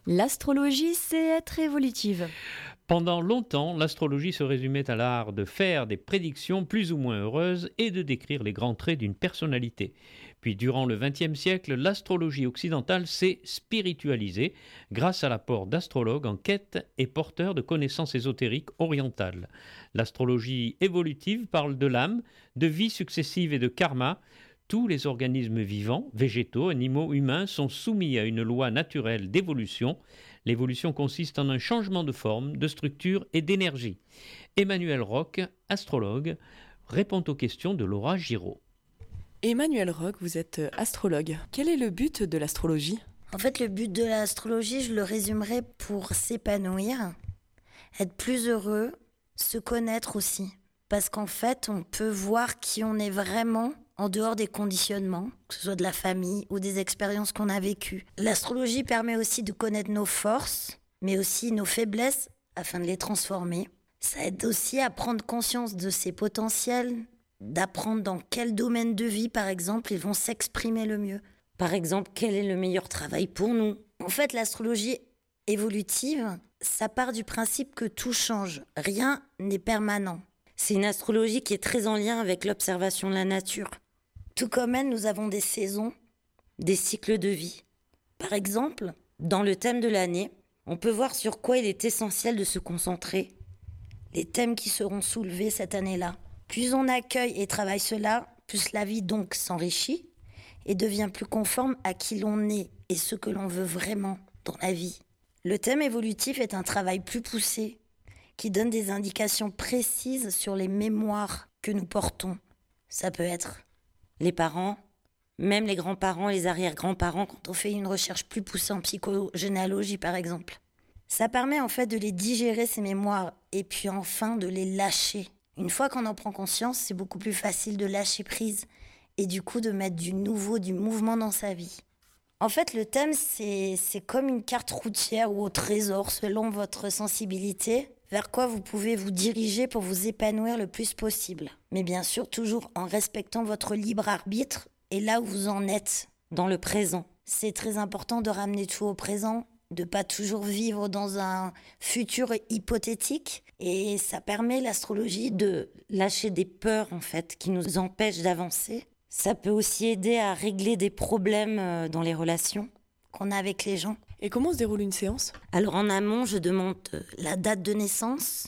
L'astrologie, c'est être évolutive. Pendant longtemps, l'astrologie se résumait à l'art de faire des prédictions plus ou moins heureuses et de décrire les grands traits d'une personnalité. Puis, durant le XXe siècle, l'astrologie occidentale s'est spiritualisée grâce à l'apport d'astrologues en quête et porteurs de connaissances ésotériques orientales. L'astrologie évolutive parle de l'âme, de vie successive et de karma. Tous les organismes vivants, végétaux, animaux, humains sont soumis à une loi naturelle d'évolution. L'évolution consiste en un changement de forme, de structure et d'énergie. Emmanuel Roch, astrologue, répond aux questions de Laura Giraud. Emmanuel Roch, vous êtes astrologue. Quel est le but de l'astrologie ? En fait, le but de l'astrologie, je le résumerai pour s'épanouir, être plus heureux, se connaître aussi. Parce qu'en fait, on peut voir qui on est vraiment en dehors des conditionnements, que ce soit de la famille ou des expériences qu'on a vécues. L'astrologie permet aussi de connaître nos forces, mais aussi nos faiblesses, afin de les transformer. Ça aide aussi à prendre conscience de ses potentiels, d'apprendre dans quel domaine de vie, par exemple, ils vont s'exprimer le mieux. Par exemple, quel est le meilleur travail pour nous ? En fait, l'astrologie évolutive, ça part du principe que tout change, rien n'est permanent. C'est une astrologie qui est très en lien avec l'observation de la nature. Tout comme elle, nous avons des saisons, des cycles de vie. Par exemple, dans le thème de l'année, on peut voir sur quoi il est essentiel de se concentrer, les thèmes qui seront soulevés cette année-là. Plus on accueille et travaille cela, plus la vie donc s'enrichit et devient plus conforme à qui l'on est et ce que l'on veut vraiment dans la vie. Le thème évolutif est un travail plus poussé qui donne des indications précises sur les mémoires que nous portons. Ça peut être les parents, même les grands-parents, les arrière-grands-parents, quand on fait une recherche plus poussée en psychogénéalogie par exemple. Ça permet en fait de les digérer, ces mémoires, et puis enfin de les lâcher. Une fois qu'on en prend conscience, c'est beaucoup plus facile de lâcher prise et du coup de mettre du nouveau, du mouvement dans sa vie. En fait, le thème, c'est comme une carte routière ou au trésor, selon votre sensibilité, vers quoi vous pouvez vous diriger pour vous épanouir le plus possible. Mais bien sûr, toujours en respectant votre libre arbitre et là où vous en êtes, dans le présent. C'est très important de ramener tout au présent, de pas toujours vivre dans un futur hypothétique. Et ça permet l'astrologie de lâcher des peurs, en fait, qui nous empêchent d'avancer. Ça peut aussi aider à régler des problèmes dans les relations qu'on a avec les gens. Et comment se déroule une séance ? Alors en amont, je demande la date de naissance,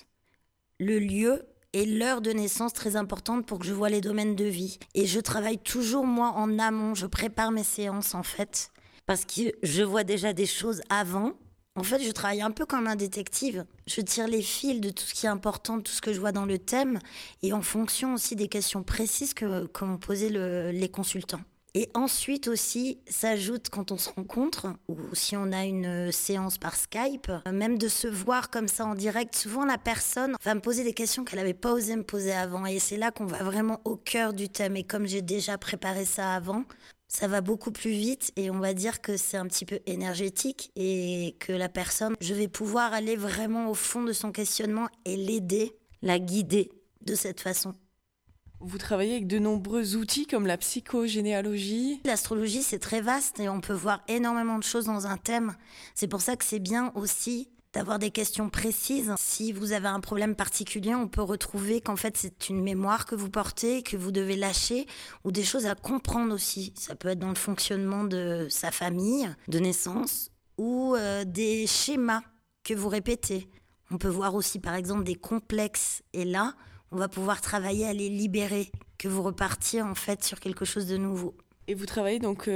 le lieu et l'heure de naissance, très importante pour que je vois les domaines de vie. Et je travaille toujours, moi, en amont. Je prépare mes séances, en fait, parce que je vois déjà des choses avant. En fait, je travaille un peu comme un détective. Je tire les fils de tout ce qui est important, de tout ce que je vois dans le thème, et en fonction aussi des questions précises que m'ont posées les consultants. Et ensuite aussi, s'ajoute quand on se rencontre, ou si on a une séance par Skype, même de se voir comme ça en direct, souvent la personne va me poser des questions qu'elle n'avait pas osé me poser avant. Et c'est là qu'on va vraiment au cœur du thème. Et comme j'ai déjà préparé ça avant, ça va beaucoup plus vite et on va dire que c'est un petit peu énergétique et que la personne, je vais pouvoir aller vraiment au fond de son questionnement et l'aider, la guider de cette façon. Vous travaillez avec de nombreux outils comme la psychogénéalogie. L'astrologie, c'est très vaste et on peut voir énormément de choses dans un thème. C'est pour ça que c'est bien aussi d'avoir des questions précises. Si vous avez un problème particulier, on peut retrouver qu'en fait c'est une mémoire que vous portez, que vous devez lâcher, ou des choses à comprendre aussi. Ça peut être dans le fonctionnement de sa famille, de naissance, ou des schémas que vous répétez. On peut voir aussi par exemple des complexes, et là, on va pouvoir travailler à les libérer, que vous repartiez en fait sur quelque chose de nouveau. Et vous travaillez donc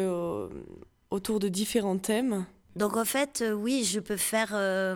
autour de différents thèmes ? Donc en fait, oui, je peux faire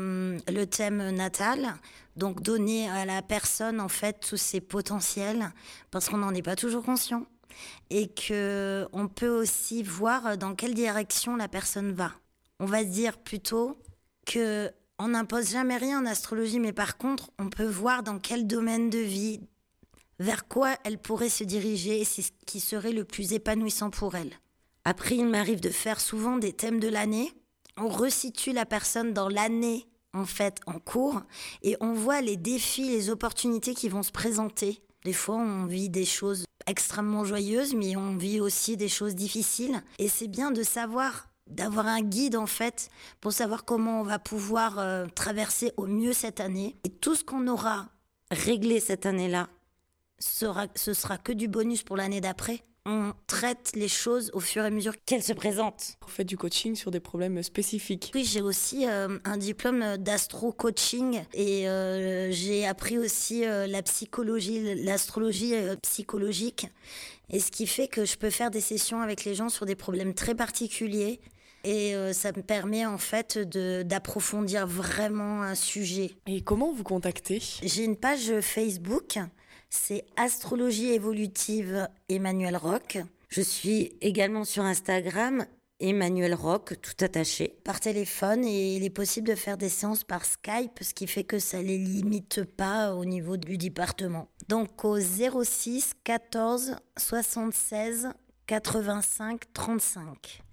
le thème natal, donc donner à la personne en fait tous ses potentiels, parce qu'on n'en est pas toujours conscient, et que on peut aussi voir dans quelle direction la personne va. On va se dire plutôt que on n'impose jamais rien en astrologie, mais par contre, on peut voir dans quel domaine de vie, vers quoi elle pourrait se diriger, et c'est ce qui serait le plus épanouissant pour elle. Après, il m'arrive de faire souvent des thèmes de l'année. On resitue la personne dans l'année, en fait, en cours, et on voit les défis, les opportunités qui vont se présenter. Des fois, on vit des choses extrêmement joyeuses, mais on vit aussi des choses difficiles. Et c'est bien de savoir d'avoir un guide en fait pour savoir comment on va pouvoir traverser au mieux cette année. Et tout ce qu'on aura réglé cette année-là, ce sera que du bonus pour l'année d'après. On traite les choses au fur et à mesure qu'elles se présentent. Vous faites du coaching sur des problèmes spécifiques. Oui, j'ai aussi un diplôme d'astro-coaching et j'ai appris aussi la psychologie, l'astrologie psychologique. Et ce qui fait que je peux faire des sessions avec les gens sur des problèmes très particuliers. Et ça me permet en fait d'approfondir vraiment un sujet. Et comment vous contactez ? J'ai une page Facebook, c'est Astrologie évolutive Emmanuel Roch. Je suis également sur Instagram, Emmanuel Roch, tout attaché. Par téléphone, et il est possible de faire des séances par Skype, ce qui fait que ça ne les limite pas au niveau du département. Donc au 06 14 76 85 35.